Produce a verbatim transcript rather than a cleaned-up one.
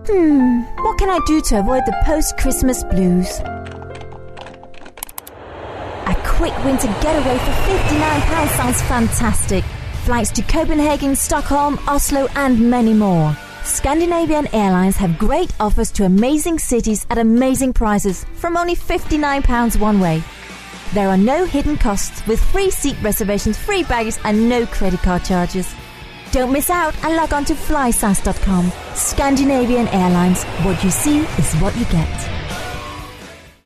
Hmm, what can I do to avoid the post-Christmas blues? A quick winter getaway for fifty-nine pounds sounds fantastic. Flights to Copenhagen, Stockholm, Oslo and many more. Scandinavian Airlines have great offers to amazing cities at amazing prices from only fifty-nine pounds one way. There are no hidden costs with free seat reservations, free baggage and no credit card charges. Don't miss out and log on to fly sas dot com. Scandinavian Airlines. What you see is what you get.